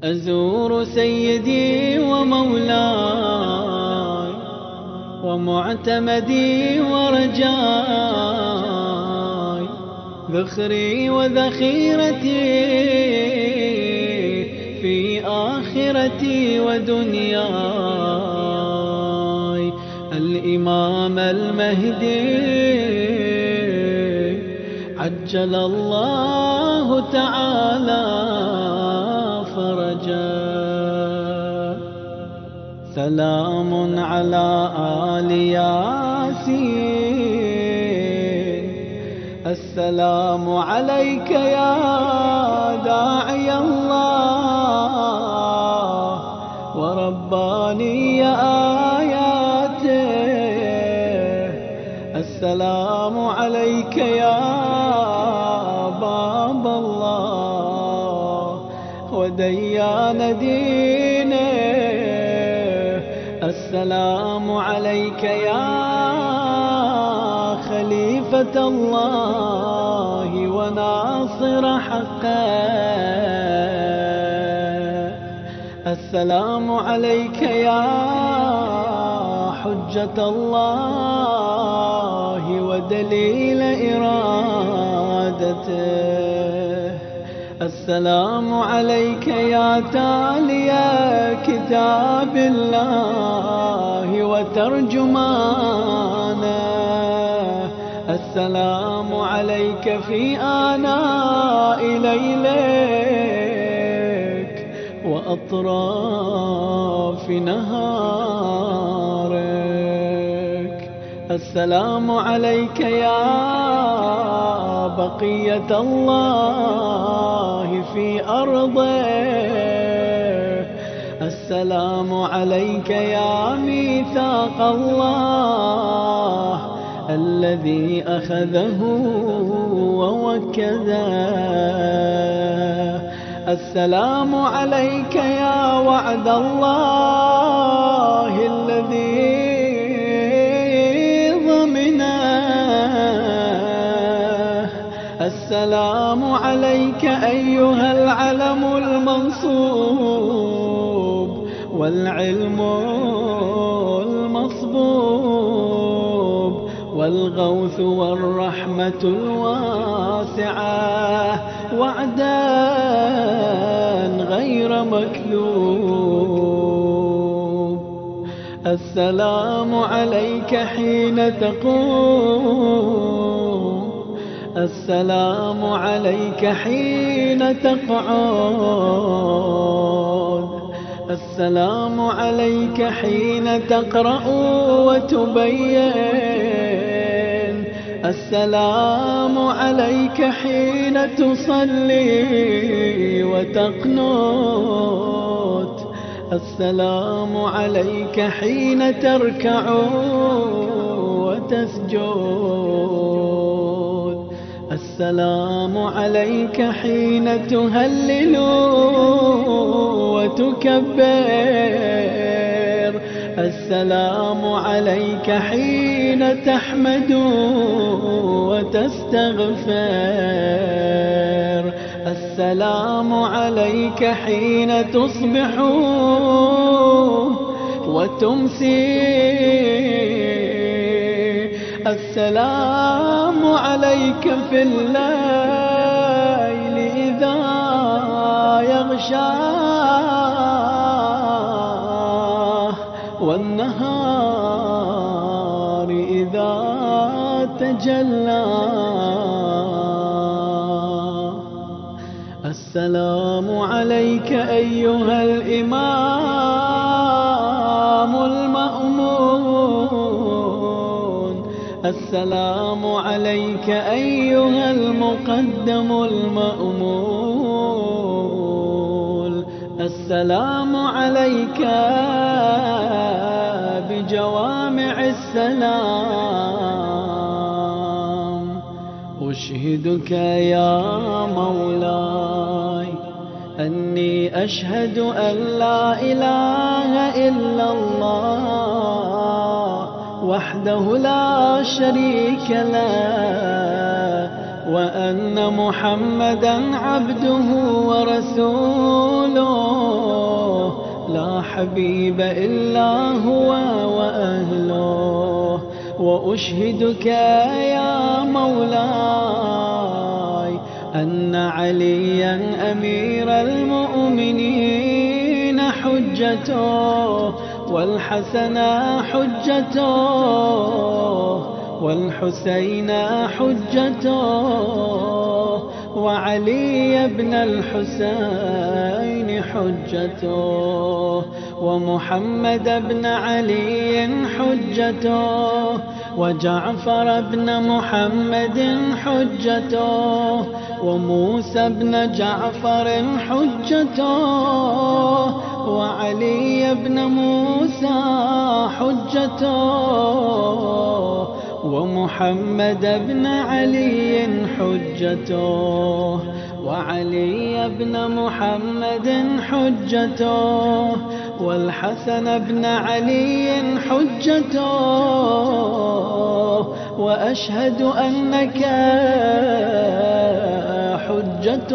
أزور سيدي ومولاي ومعتمدي ورجاي، ذخري وذخيرتي في آخرتي ودنياي، الإمام المهدي عجل الله تعالى فرجا. سلام على آل ياسين، السلام عليك يا داعي الله ورباني آياته، السلام عليك يا باب الله وديان دينه، السلام عليك يا خليفة الله وناصر حقه، السلام عليك يا حجة الله ودليل إرادته، السلام عليك يا تالي كتاب الله وترجمانه، السلام عليك في آناء ليلك وأطراف نهارك، السلام عليك يا بقية الله في أرضه، السلام عليك يا ميثاق الله الذي أخذه ووكذا، السلام عليك يا وعد الله الذي السلام عليك أيها العلم المنصوب والعلم المصبوب والغوث والرحمة الواسعة، وعدا غير مكذوب، السلام عليك حين تقوم، السلام عليك حين تقعد، السلام عليك حين تقرأ وتبين، السلام عليك حين تصلي وتقنت، السلام عليك حين تركع وتسجد، السلام عليك حين تهلل وتكبر، السلام عليك حين تحمد وتستغفر، السلام عليك حين تصبح وتمسي، السلام عليك في الليل إذا يغشاه والنهار إذا تجلى، السلام عليك أيها الإمام المأمون، السلام عليك أيها المقدم المأمول، السلام عليك بجوامع السلام، أشهدك يا مولاي أني أشهد أن لا إله إلا الله وحده لا شريك له، وأن محمدًا عبده ورسوله حبيب إلا هو وأهله. وأشهدك يا مولاي أن عليا أمير المؤمنين حجته، والحسن حجته، والحسين حجته، وعلي بن الحسين حجته، ومحمد بن علي حجته، وجعفر بن محمد حجته، وموسى بن جعفر حجته، وعلي بن موسى حجته، ومحمد بن علي حجته، وعلي بن محمد حجته، والحسن بن علي حجته. وأشهد أنك حجة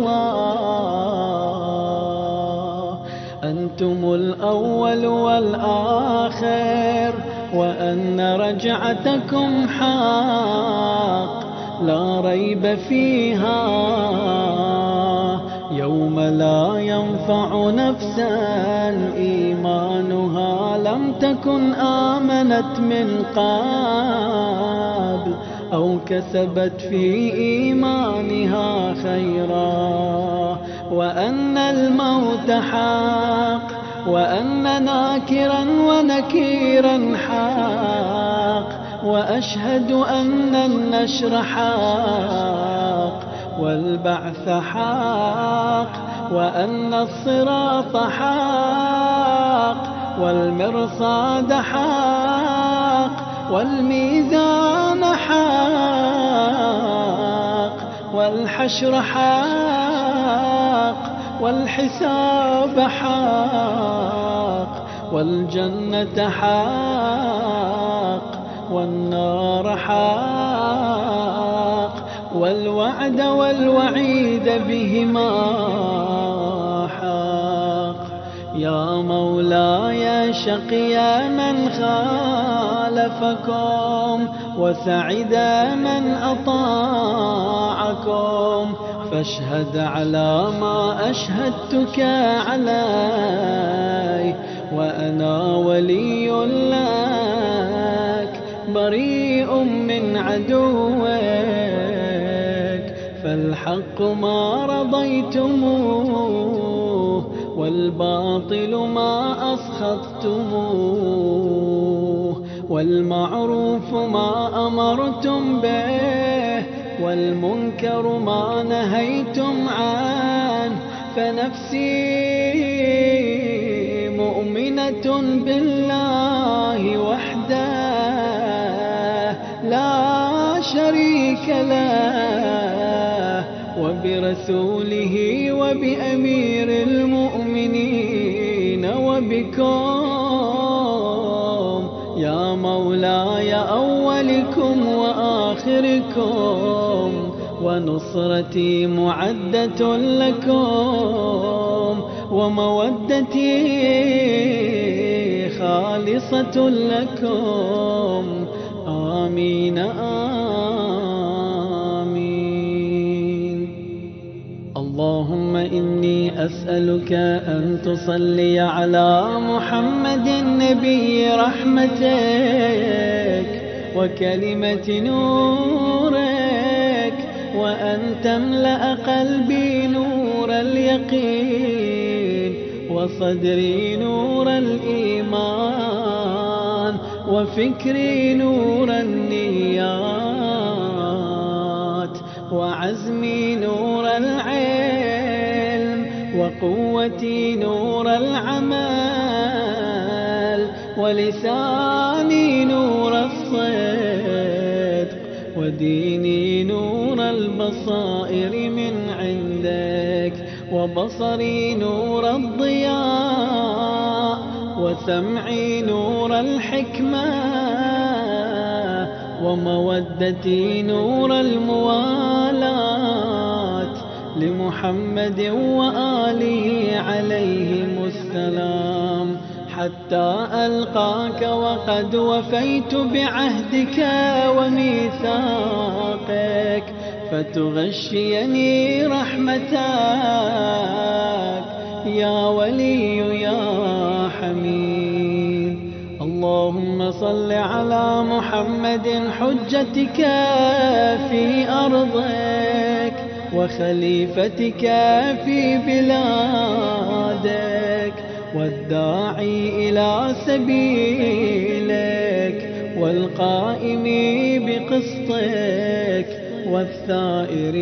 الله. أنتم الأول والآخر، وأن رجعتكم حق لا ريب فيها، يوم لا ينفع نفسا إيمانها لم تكن آمنت من قبل أو كسبت في إيمانها خيرا، وأن الموت حق، وأن ناكرا ونكيرا حق، وأشهد أن النشر حق، والبعث حق، وأن الصراط حق، والمرصاد حق، والميزان حق، والحشر حق، والحساب حق، والجنة حق، والنار حق، والوعد والوعيد بهما حق. يا مولاي شقي من خالفكم، وسعد من أطاعكم، فاشهد على ما أشهدتك عليه، وأنا ولي لك بريء من عدوك، فالحق ما رضيتموه، والباطل ما أسخطتموه، والمعروف ما أمرتم به، والمنكر ما نهيتم عنه. فنفسي مؤمنة بالله وحده لا شريك له، وبرسوله وبأمير المؤمنين وبكم يا مولاي أولكم وآخركم، ونصرتي معدة لكم، ومودتي خالصة لكم. آمين آمين. اللهم إني أسألك أن تصلي على محمد نبي رحمتك وكلمة نورك، وأن تملأ قلبي نور اليقين، وصدري نور الإيمان، وفكري نور النيات، وعزمي نور العلم، وقوتي نور العمل، ولساني نور الصدق، وديني نور البصائر من عندك، وبصري نور الضياء، وسمعي نور الحكمة، ومودتي نور الموالاة لمحمد وآله عليهم السلام. حتى ألقاك وقد وفيت بعهدك وميثاقك، فتغشيني رحمتك يا ولي يا حميد. اللهم صل على محمد حجتك في أرضك وخليفتك في بلادك، والداعي إلى سبيلك والقائم بقسطك والثائر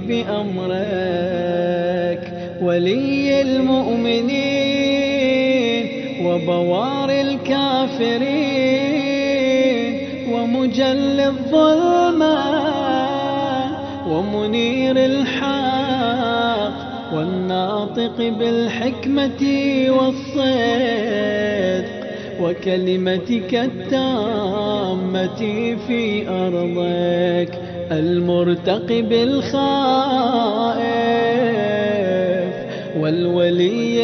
بأمرك، ولي المؤمنين وبوار الكافرين ومجل الظلمة ومنير الحق والناطق بالحكمة والصدق وكلمتك التامة في أرضك، المرتقب الخائف والولي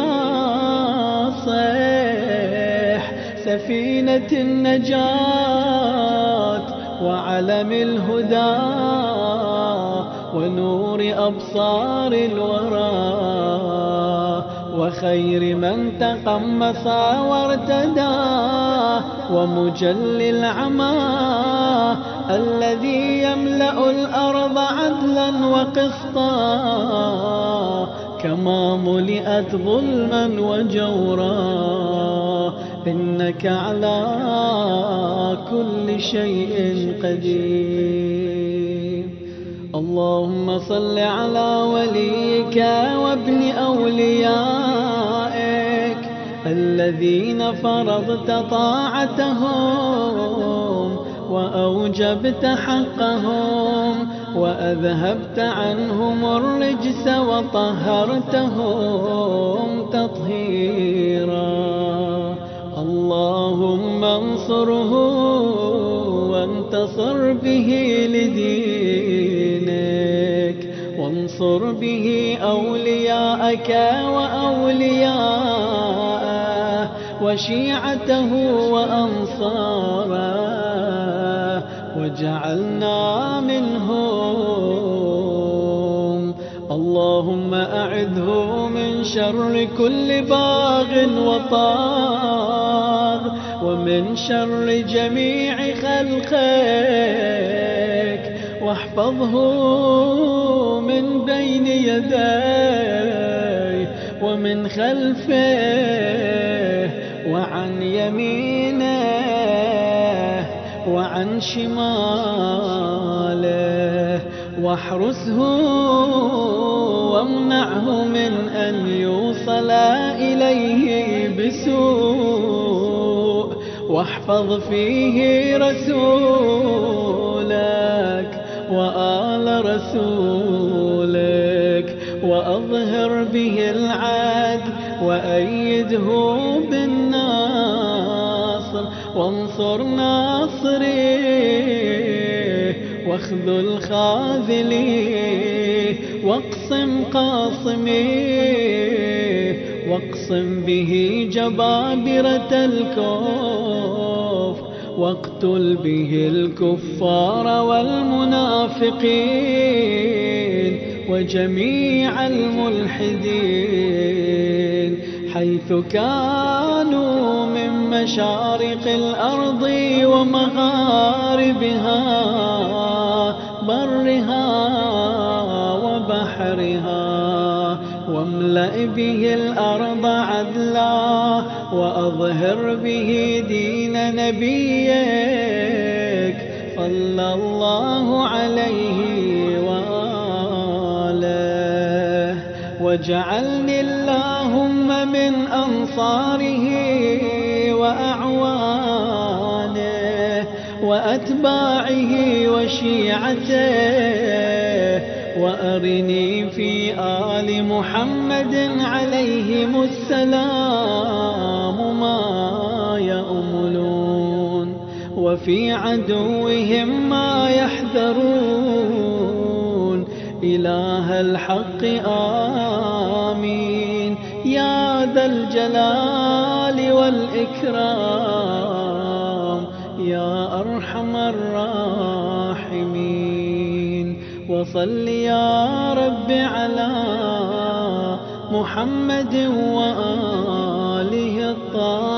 الناصح، سفينة النجاة وعلم الهدى ونور أبصار الورى، وخير من تقمص وارتدى، ومجل العمى الذي يملأ الأرض عدلا وقسطا، كما ملئت ظلما وجورا، إنك على كل شيء قدير. اللهم صل على وليك وابن أوليائك الذين فرضت طاعتهم وأوجبت حقهم وأذهبت عنهم الرجس وطهرتهم تطهيرا. اللهم انصره وانتصر به لدينك، وانصر به أولياءك وأولياءه وشيعته وأنصاره، وجعلنا منهم. اللهم أعذه من شر كل باغ وطاغ، ومن شر جميع خلقك، واحفظه من بين يديه ومن خلفه وعن يمينه وعن شماله، واحرسه وامنعه من أن يوصل إليه بسوء، واحفظ فيه رسولك وآل رسولك، وأظهر به العدل وأيده بالناصر، وانصر ناصريه واخذل خاذليه، واقسم قاصميه، واقسم به جبابرة الكفر، واقتل به الكفار والمنافقين وجميع الملحدين حيث كانوا من مشارق الأرض ومغاربها، برها وبحرها، واملأ به الأرض عدلا، وأظهر به دين نبيك صلى الله عليه وآله، واجعلني اللهم من أنصاره وأعوانه وأتباعه وشيعته، وأرني في آل محمد عليهم السلام ما يأملون، وفي عدوهم ما يحذرون. إله الحق آمين يا يا ذا الجلال والإكرام يا أرحم الراحمين. وصل يا رب على محمد وآله الطاهرين.